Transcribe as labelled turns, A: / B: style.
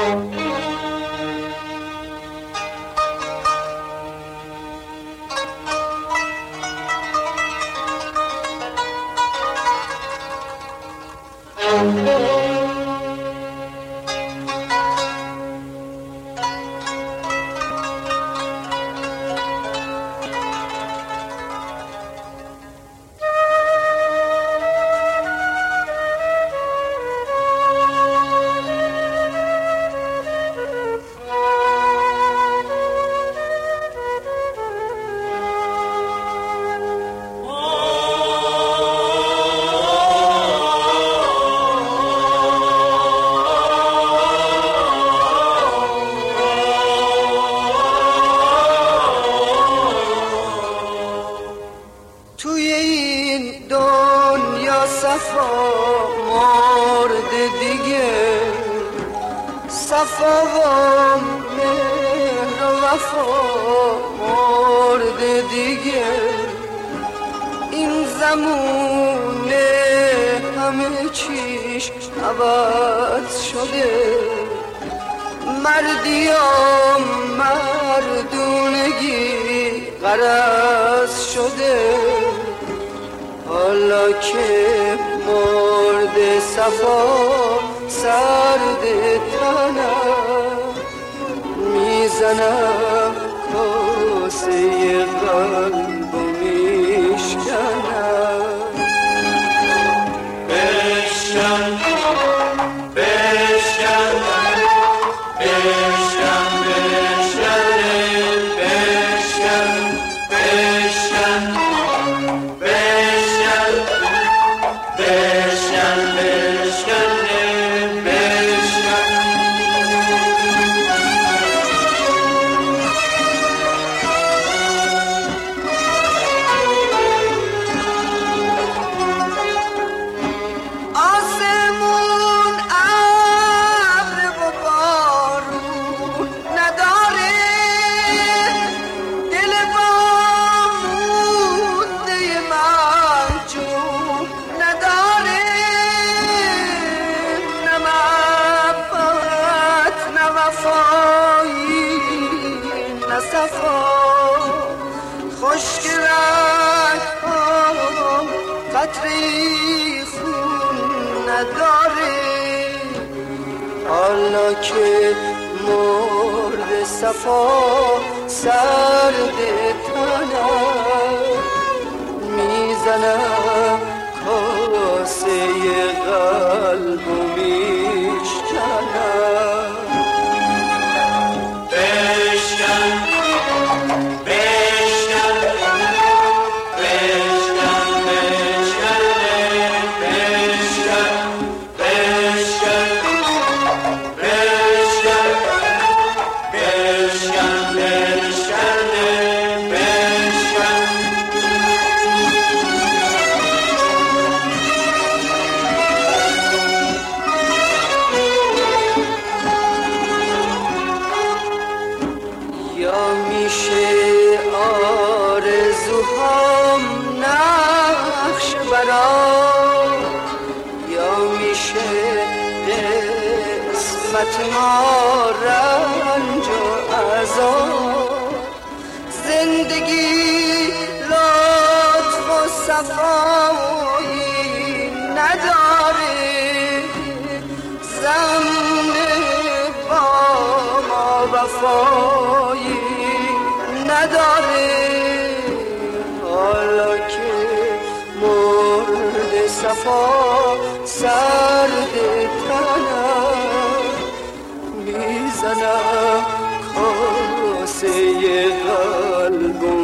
A: صفا و مهر و وفا مرده دیگه، این زمونه همه چیش عوض شده، مردی و مردونگی غرض شده. حالا که مرد صفا سرد تنم، میزنم کاسه قلب و میشکنم.
B: بشکن بشکن بشکن بشکن بشکن بشکن بشکن بشکن بشکن
A: خشک رنگ قطری خون نداره. حالا که مرد صفا سرد تنم، میزنم کاسه قلب و میشکنم.
B: بشکن
A: یا میشه آرزوهام نقش برام، یا میشه قسمت ما رنج و عذاب. زندگی لطف و صفایی نداره، زمونه با ما وفایی نداره. حالا که مرد صفا سرد تنم، میزنم کاسه قلب و